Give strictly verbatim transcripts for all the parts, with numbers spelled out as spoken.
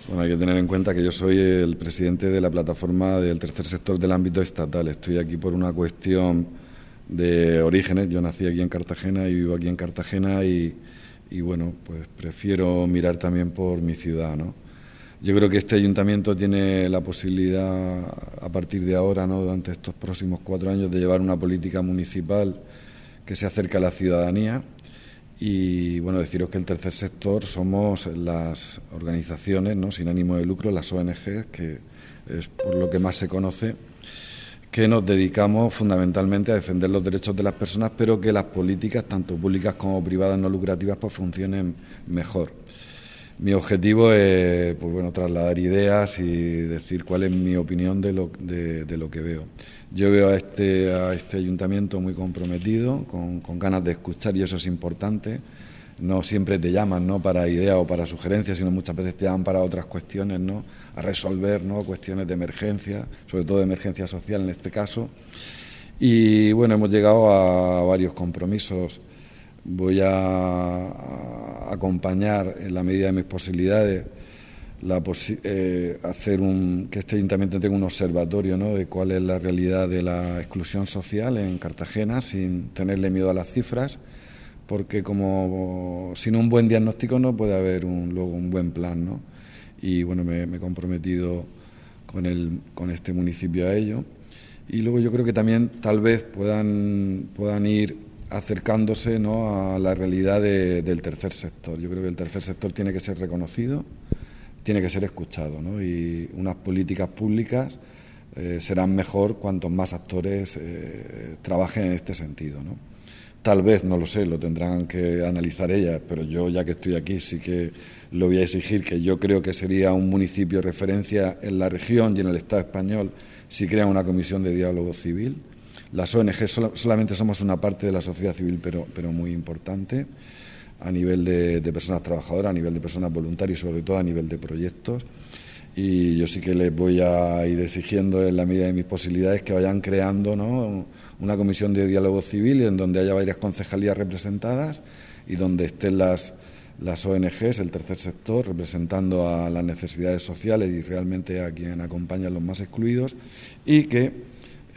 Bueno, hay que tener en cuenta que yo soy el presidente de la plataforma del tercer sector del ámbito estatal. Estoy aquí por una cuestión de orígenes. Yo nací aquí en Cartagena y vivo aquí en Cartagena y, y bueno, pues prefiero mirar también por mi ciudad, ¿no? Yo creo que este ayuntamiento tiene la posibilidad, a partir de ahora, ¿no?, durante estos próximos cuatro años, de llevar una política municipal que se acerque a la ciudadanía. Y bueno, deciros que el tercer sector somos las organizaciones, ¿no?, sin ánimo de lucro, las O N G, que es por lo que más se conoce, que nos dedicamos fundamentalmente a defender los derechos de las personas, pero que las políticas, tanto públicas como privadas no lucrativas, pues funcionen mejor. Mi objetivo es, pues bueno, trasladar ideas y decir cuál es mi opinión de lo, de, de lo que veo. Yo veo a este, a este ayuntamiento muy comprometido, con, con ganas de escuchar, y eso es importante. No siempre te llaman, ¿no?, para ideas o para sugerencias, sino muchas veces te llaman para otras cuestiones, ¿no?, a resolver, ¿no?, cuestiones de emergencia, sobre todo de emergencia social en este caso. Y bueno, hemos llegado a varios compromisos. Voy a, a acompañar, en la medida de mis posibilidades, la posi eh, hacer un, que este ayuntamiento tenga un observatorio, ¿no?, de cuál es la realidad de la exclusión social en Cartagena, sin tenerle miedo a las cifras, porque como sin un buen diagnóstico no puede haber un, luego un buen plan, ¿no? Y bueno, me, me he comprometido con, el, con este municipio a ello. Y luego yo creo que también tal vez puedan, puedan ir acercándose, ¿no?, a la realidad de, del tercer sector. Yo creo que el tercer sector tiene que ser reconocido, tiene que ser escuchado, ¿no? Y unas políticas públicas eh, serán mejor cuantos más actores eh, trabajen en este sentido, ¿no? Tal vez, no lo sé, lo tendrán que analizar ellas, pero yo, ya que estoy aquí, sí que lo voy a exigir, que yo creo que sería un municipio de referencia en la región y en el Estado español si crean una comisión de diálogo civil. Las O N G sol, solamente somos una parte de la sociedad civil, pero, pero muy importante, a nivel de, de personas trabajadoras, a nivel de personas voluntarias y sobre todo a nivel de proyectos. Y yo sí que les voy a ir exigiendo, en la medida de mis posibilidades, que vayan creando, ¿no?, una comisión de diálogo civil en donde haya varias concejalías representadas y donde estén las, las O N Ges, el tercer sector, representando a las necesidades sociales y realmente a quien acompaña a los más excluidos, y que Eh,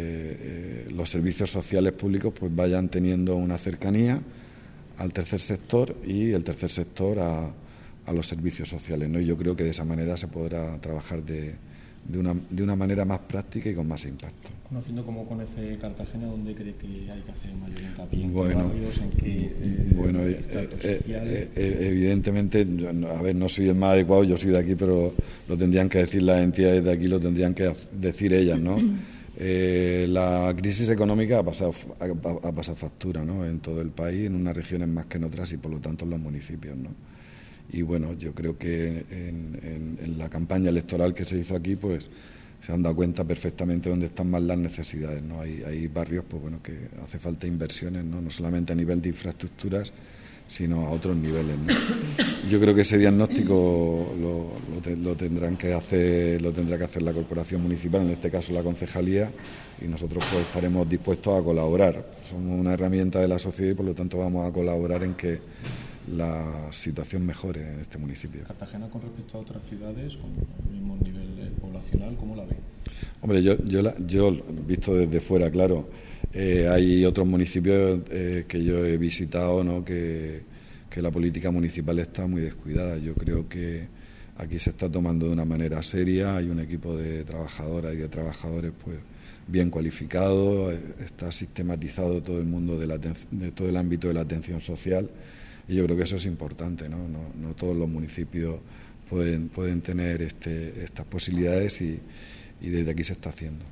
eh, los servicios sociales públicos pues vayan teniendo una cercanía al tercer sector y el tercer sector a, a los servicios sociales, ¿no? Y yo creo que de esa manera se podrá trabajar de, de, una, de una manera más práctica y con más impacto. Conociendo cómo conoce Cartagena, ¿dónde cree que hay que hacer mayor hincapié? ¿En bueno, qué barrios? ¿En qué eh, bueno, eh, eh, eh, evidentemente, a ver, no soy el más adecuado, yo soy de aquí, pero lo tendrían que decir las entidades de aquí, lo tendrían que decir ellas, ¿no? Eh, la crisis económica ha pasado, ha, ha pasado factura, ¿no?, en todo el país, en unas regiones más que en otras y por lo tanto en los municipios, ¿no? Y bueno, yo creo que en, en, en la campaña electoral que se hizo aquí, pues se han dado cuenta perfectamente dónde están más las necesidades, ¿no? Hay, hay barrios, pues bueno, que hace falta inversiones, ¿no?, no solamente a nivel de infraestructuras, sino a otros niveles, ¿no? Yo creo que ese diagnóstico lo, lo, te, lo tendrán que hacer, lo tendrá que hacer la corporación municipal, en este caso la concejalía, y nosotros pues estaremos dispuestos a colaborar. Somos una herramienta de la sociedad y por lo tanto vamos a colaborar en que la situación mejore en este municipio. Cartagena, con respecto a otras ciudades con el mismo nivel poblacional, ¿cómo la ve? Hombre, yo, yo, la, yo visto desde fuera, claro, eh, hay otros municipios eh, que yo he visitado, ¿no?, que, que la política municipal está muy descuidada. Yo creo que aquí se está tomando de una manera seria, hay un equipo de trabajadoras y de trabajadores pues bien cualificado, está sistematizado todo el mundo de, la, de todo el ámbito de la atención social y yo creo que eso es importante, ¿no? No, no todos los municipios pueden, pueden tener este, estas posibilidades y, y desde aquí se está haciendo.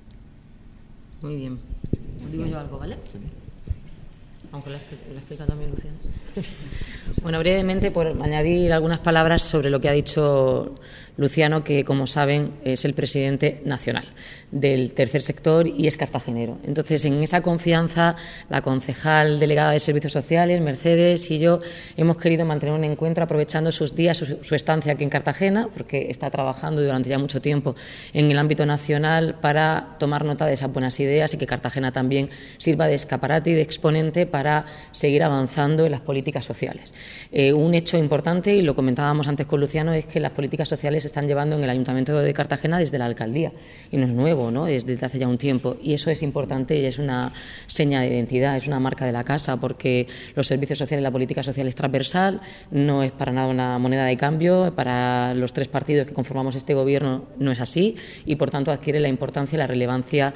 Muy bien. Digo yo algo, ¿vale? Sí. Aunque lo explica, explica también Luciana. Bueno, brevemente, por añadir algunas palabras sobre lo que ha dicho Luciano, que como saben es el presidente nacional del tercer sector y es cartagenero. Entonces, en esa confianza, la concejal delegada de Servicios Sociales, Mercedes, y yo hemos querido mantener un encuentro aprovechando sus días, su, su estancia aquí en Cartagena, porque está trabajando durante ya mucho tiempo en el ámbito nacional para tomar nota de esas buenas ideas y que Cartagena también sirva de escaparate y de exponente para seguir avanzando en las políticas sociales. Eh, un hecho importante, y lo comentábamos antes con Luciano, es que las políticas sociales se están llevando en el Ayuntamiento de Cartagena desde la alcaldía, y no es nuevo, ¿no? Es desde hace ya un tiempo, y eso es importante y es una seña de identidad, es una marca de la casa, porque los servicios sociales, la política social es transversal, no es para nada una moneda de cambio, para los tres partidos que conformamos este gobierno no es así, y por tanto adquiere la importancia y la relevancia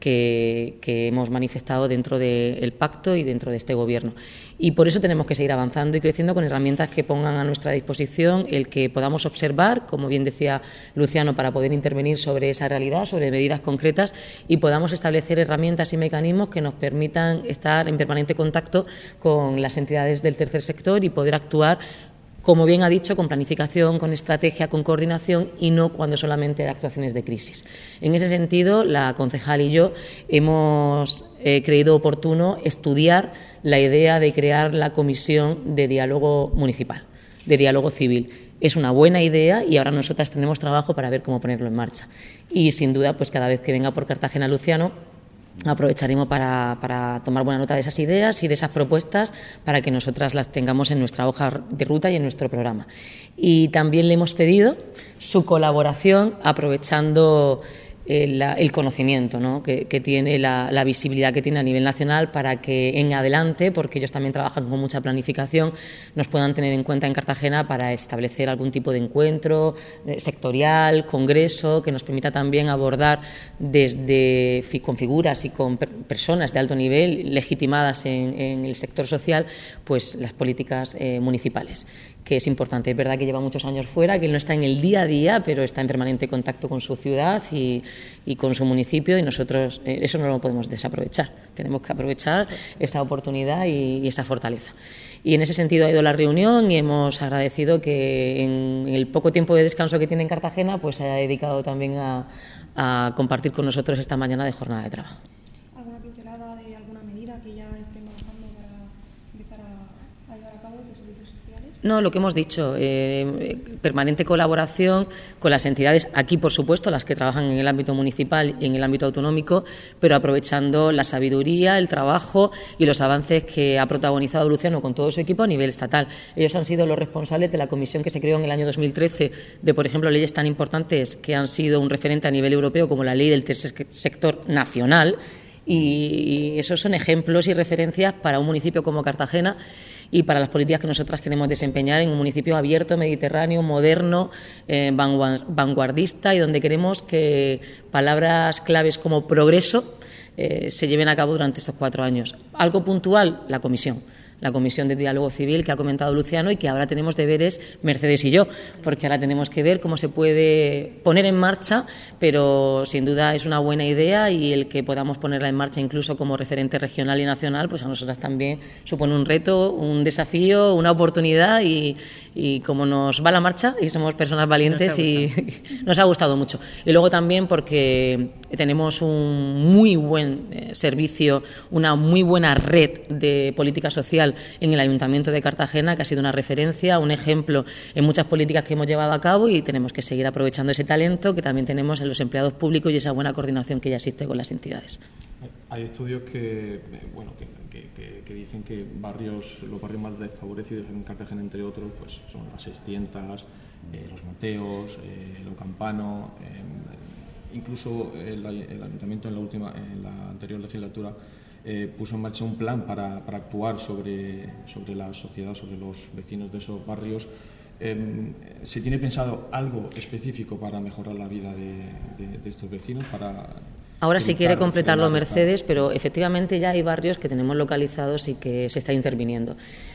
que, que hemos manifestado dentro del pacto y dentro de este gobierno. Y por eso tenemos que seguir avanzando y creciendo con herramientas que pongan a nuestra disposición el que podamos observar, como bien decía Luciano, para poder intervenir sobre esa realidad, sobre medidas concretas, y podamos establecer herramientas y mecanismos que nos permitan estar en permanente contacto con las entidades del tercer sector y poder actuar, como bien ha dicho, con planificación, con estrategia, con coordinación, y no cuando solamente hay actuaciones de crisis. En ese sentido, la concejal y yo hemos eh, creído oportuno estudiar la idea de crear la Comisión de Diálogo Municipal, de Diálogo Civil. Es una buena idea y ahora nosotras tenemos trabajo para ver cómo ponerlo en marcha. Y sin duda, pues cada vez que venga por Cartagena Luciano, aprovecharemos para, para tomar buena nota de esas ideas y de esas propuestas para que nosotras las tengamos en nuestra hoja de ruta y en nuestro programa. Y también le hemos pedido su colaboración aprovechando el, el conocimiento, ¿no?, que, que tiene, la, la visibilidad que tiene a nivel nacional, para que en adelante, porque ellos también trabajan con mucha planificación, nos puedan tener en cuenta en Cartagena para establecer algún tipo de encuentro eh, sectorial, congreso, que nos permita también abordar desde con figuras y con per, personas de alto nivel legitimadas en, en el sector social, pues las políticas eh, municipales, que es importante. Es verdad que lleva muchos años fuera, que él no está en el día a día, pero está en permanente contacto con su ciudad y, y con su municipio, y nosotros eh, eso no lo podemos desaprovechar. Tenemos que aprovechar esa oportunidad y, y esa fortaleza. Y en ese sentido ha ido la reunión y hemos agradecido que en el poco tiempo de descanso que tiene en Cartagena, pues se haya dedicado también a, a compartir con nosotros esta mañana de jornada de trabajo. ¿Alguna pincelada de alguna medida que ya estén trabajando para empezar a, a llevar a cabo de servicios sociales? No, lo que hemos dicho, eh, permanente colaboración con las entidades, aquí por supuesto las que trabajan en el ámbito municipal y en el ámbito autonómico, pero aprovechando la sabiduría, el trabajo y los avances que ha protagonizado Luciano con todo su equipo a nivel estatal. Ellos han sido los responsables de la comisión que se creó en el año dos mil trece de, por ejemplo, leyes tan importantes que han sido un referente a nivel europeo como la ley del tercer sector nacional, y esos son ejemplos y referencias para un municipio como Cartagena y para las políticas que nosotras queremos desempeñar en un municipio abierto, mediterráneo, moderno, eh, vanguardista, y donde queremos que palabras claves como progreso eh, se lleven a cabo durante estos cuatro años. Algo puntual, la comisión. La Comisión de Diálogo Civil que ha comentado Luciano y que ahora tenemos deberes Mercedes y yo, porque ahora tenemos que ver cómo se puede poner en marcha, pero sin duda es una buena idea, y el que podamos ponerla en marcha incluso como referente regional y nacional, pues a nosotras también supone un reto, un desafío, una oportunidad, y, y como nos va la marcha y somos personas valientes, y nos ha gustado mucho. Y luego también porque tenemos un muy buen eh, servicio, una muy buena red de política social en el Ayuntamiento de Cartagena, que ha sido una referencia, un ejemplo en muchas políticas que hemos llevado a cabo, y tenemos que seguir aprovechando ese talento que también tenemos en los empleados públicos y esa buena coordinación que ya existe con las entidades. Hay estudios que, bueno, que, que, que, que dicen que barrios, los barrios más desfavorecidos en Cartagena, entre otros, pues son las seiscientas, eh, los Mateos, eh, Lo Campano, eh, incluso el, el Ayuntamiento en la última, en la anterior legislatura, Eh, puso en marcha un plan para, para actuar sobre, sobre la sociedad, sobre los vecinos de esos barrios. Eh, ¿Se tiene pensado algo específico para mejorar la vida de, de, de estos vecinos? Para Ahora si quiere completarlo Mercedes, pero efectivamente ya hay barrios que tenemos localizados y que se está interviniendo.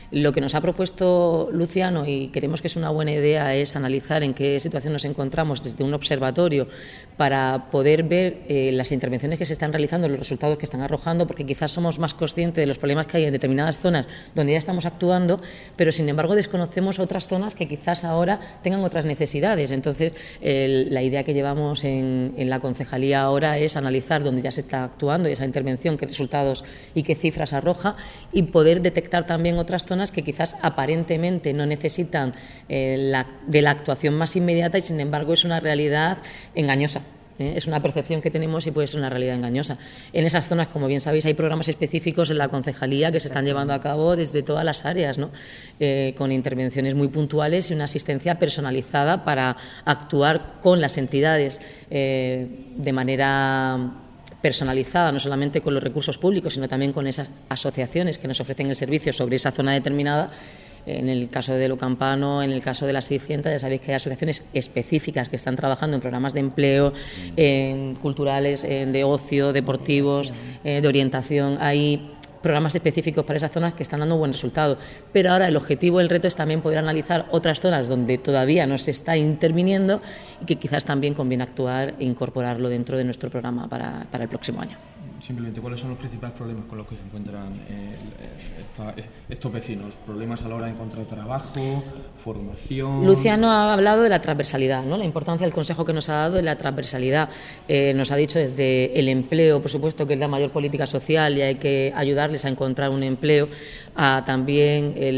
Lo que nos ha propuesto Luciano, y creemos que es una buena idea, es analizar en qué situación nos encontramos desde un observatorio para poder ver eh, las intervenciones que se están realizando, los resultados que están arrojando, porque quizás somos más conscientes de los problemas que hay en determinadas zonas donde ya estamos actuando, pero sin embargo desconocemos otras zonas que quizás ahora tengan otras necesidades. Entonces, el, la idea que llevamos en, en la concejalía ahora es analizar dónde ya se está actuando y esa intervención, qué resultados y qué cifras arroja, y poder detectar también otras zonas que quizás aparentemente no necesitan eh, la, de la actuación más inmediata y sin embargo es una realidad engañosa. ¿eh? Es una percepción que tenemos y puede ser una realidad engañosa. En esas zonas, como bien sabéis, hay programas específicos en la concejalía que se están llevando a cabo desde todas las áreas, ¿no? eh, con intervenciones muy puntuales y una asistencia personalizada para actuar con las entidades eh, de manera personalizada, no solamente con los recursos públicos, sino también con esas asociaciones que nos ofrecen el servicio sobre esa zona determinada. En el caso de Lo Campano, en el caso de las seiscientas, ya sabéis que hay asociaciones específicas que están trabajando en programas de empleo, en culturales, en de ocio, deportivos, eh, de orientación. Hay programas específicos para esas zonas que están dando buen resultado. Pero ahora el objetivo, el reto es también poder analizar otras zonas donde todavía no se está interviniendo y que quizás también conviene actuar e incorporarlo dentro de nuestro programa para, para el próximo año. Simplemente, ¿cuáles son los principales problemas con los que se encuentran eh, esta, estos vecinos? ¿Problemas a la hora de encontrar trabajo, formación? Luciano ha hablado de la transversalidad, ¿no? La importancia del consejo que nos ha dado de la transversalidad. Eh, nos ha dicho desde el empleo, por supuesto, que es la mayor política social y hay que ayudarles a encontrar un empleo, a también eh,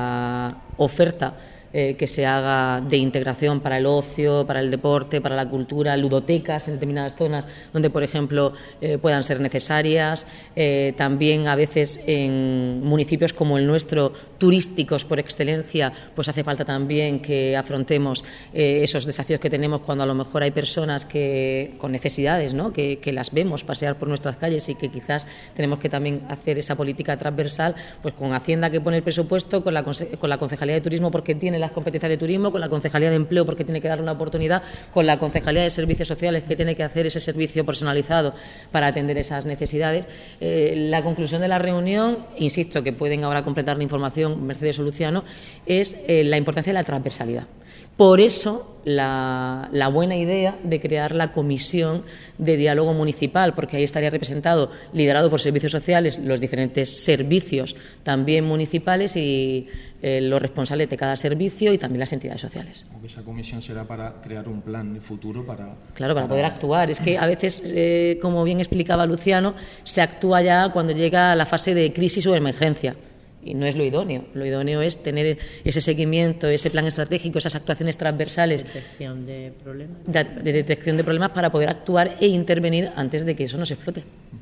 la oferta Eh, que se haga de integración para el ocio, para el deporte, para la cultura, ludotecas en determinadas zonas donde, por ejemplo, eh, puedan ser necesarias. Eh, también a veces en municipios como el nuestro, turísticos por excelencia, pues hace falta también que afrontemos eh, esos desafíos que tenemos cuando a lo mejor hay personas que con necesidades, ¿no? que, que las vemos pasear por nuestras calles y que quizás tenemos que también hacer esa política transversal, pues con Hacienda que pone el presupuesto, con la, con la Concejalía de Turismo porque tiene las competencias de turismo, con la Concejalía de Empleo porque tiene que dar una oportunidad, con la Concejalía de Servicios Sociales que tiene que hacer ese servicio personalizado para atender esas necesidades. Eh, la conclusión de la reunión, insisto, que pueden ahora completar la información Mercedes o Luciano, es eh, la importancia de la transversalidad. Por eso, la, la buena idea de crear la comisión de diálogo municipal, porque ahí estaría representado, liderado por servicios sociales, los diferentes servicios también municipales y eh, los responsables de cada servicio y también las entidades sociales. Esa comisión será para crear un plan de futuro para... Claro, para poder actuar. Es que a veces, eh, como bien explicaba Luciano, se actúa ya cuando llega la fase de crisis o emergencia. Y no es lo idóneo. Lo idóneo es tener ese seguimiento, ese plan estratégico, esas actuaciones transversales. Detección de problemas. De, de detección de problemas para poder actuar e intervenir antes de que eso nos explote.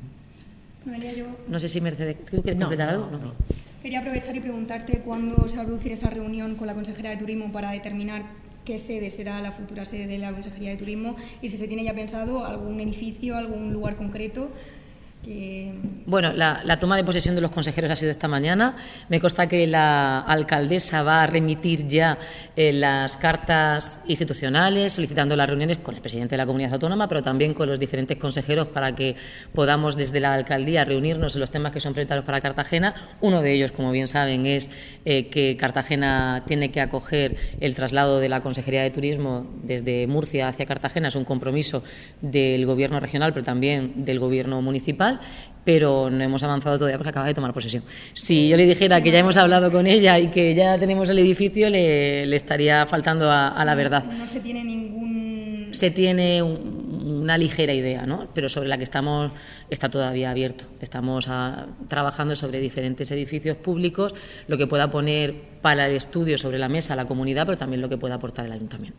Noelia, yo... No sé si Mercedes, ¿tú quieres No, completar no, algo? No. no. Quería aprovechar y preguntarte cuándo se va a producir esa reunión con la consejera de Turismo para determinar qué sede será la futura sede de la Consejería de Turismo y si se tiene ya pensado algún edificio, algún lugar concreto. Que... Bueno, la, la toma de posesión de los consejeros ha sido esta mañana. Me consta que la alcaldesa va a remitir ya eh, las cartas institucionales solicitando las reuniones con el presidente de la comunidad autónoma, pero también con los diferentes consejeros para que podamos desde la alcaldía reunirnos en los temas que son prioritarios para Cartagena. Uno de ellos, como bien saben, es eh, que Cartagena tiene que acoger el traslado de la Consejería de Turismo desde Murcia hacia Cartagena. Es un compromiso del Gobierno regional, pero también del Gobierno municipal. Pero no hemos avanzado todavía porque acaba de tomar posesión. Si yo le dijera que ya hemos hablado con ella y que ya tenemos el edificio, le, le estaría faltando a, a la verdad. No se tiene ningún... Se tiene un, una ligera idea, ¿no? Pero sobre la que estamos está todavía abierto. Estamos a, trabajando sobre diferentes edificios públicos, lo que pueda poner para el estudio sobre la mesa la comunidad, pero también lo que pueda aportar el ayuntamiento.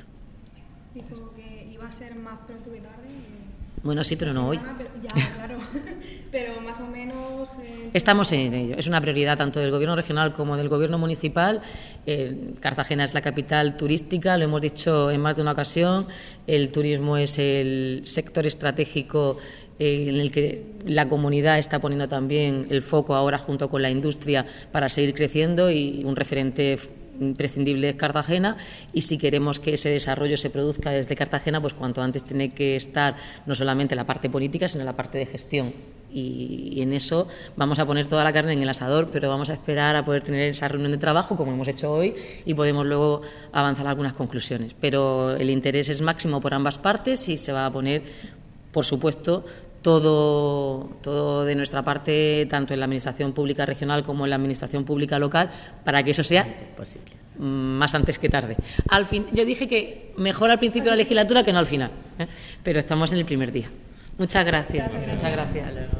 Dijo que iba a ser más pronto que tarde. Bueno, sí, pero no hoy. Pero, ya, claro. Pero más o menos... Eh, Estamos en ello. Es una prioridad tanto del Gobierno regional como del Gobierno municipal. Eh, Cartagena es la capital turística, lo hemos dicho en más de una ocasión. El turismo es el sector estratégico eh, en el que la comunidad está poniendo también el foco ahora junto con la industria para seguir creciendo y un referente imprescindible es Cartagena, y si queremos que ese desarrollo se produzca desde Cartagena, pues cuanto antes tiene que estar no solamente la parte política, sino la parte de gestión. Y, y en eso vamos a poner toda la carne en el asador, pero vamos a esperar a poder tener esa reunión de trabajo, como hemos hecho hoy, y podemos luego avanzar a algunas conclusiones. Pero el interés es máximo por ambas partes y se va a poner, por supuesto, todo, todo de nuestra parte, tanto en la Administración Pública Regional como en la Administración Pública Local, para que eso sea posible, más antes que tarde. Al fin, yo dije que mejor al principio de la legislatura que no al final, ¿eh? Pero estamos en el primer día. Muchas gracias. Muchas gracias. Muchas gracias.